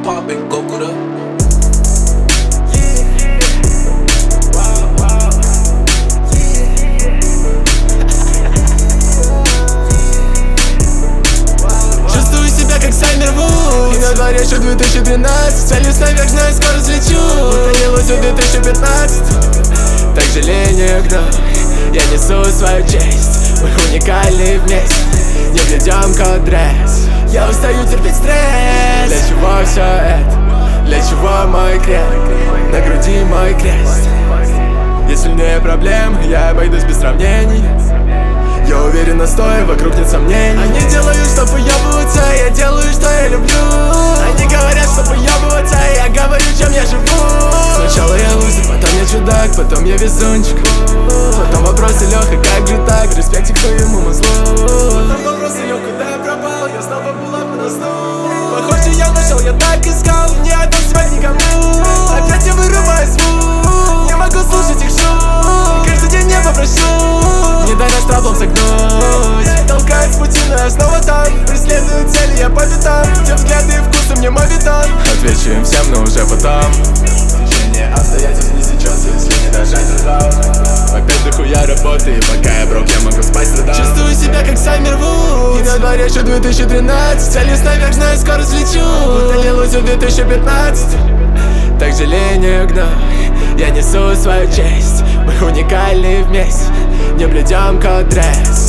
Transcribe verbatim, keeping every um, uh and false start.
pop and go куда. Чувствую себя как Саймер Вудс, и на дворе еще две тысячи тринадцать. Целюсь наверх, знаю, скоро взлечу. Утонилось в две тысячи пятнадцатом. Так жалению гнал, я несу свою честь. Мы уникальны вместе, не ведем код-дресс. Я устаю терпеть стресс. Для чего все это? Для чего мой крест? На груди мой крест. Есть сильнее проблем, я обойдусь без сравнений. Я уверен, настоя, вокруг нет сомнений. Они делают, что выебываться, я делаю, что я люблю. Они говорят, что выебываться, я говорю, чем я живу. Сначала я лузер, потом я чудак, потом я везунчик. Потом вопросы, Леха, как же так? Респект к твоему мозлу. Потом вопросы, Леха, куда я пропал? Я снова была по сну. Похоже, я нашел, я так искал, не отдам себя никому. Опять я вырываю звук, не могу слушать их шум. Каждый день не попрошу, не дай наш траблом согнуть. Толкает с пути, но я снова там. Преследую цели, я по пятам. Те взгляды и вкусы мне мовитан. Отвечу им всем, но уже потом. Течение обстоятельств не сейчас, если не дожать рукав. Опять дохуя работы, и пока я брок, я могу спать рядом. Чувствую себя как Саймер Вудс, и на дворе еще две тысячи тринадцать. Целюсь наверх, знаю, скоро взлечу. Утонилось в две тысячи пятнадцатом. Так жалению гнал, я несу свою честь. Мы уникальны вместе, не блюдем код-дресс.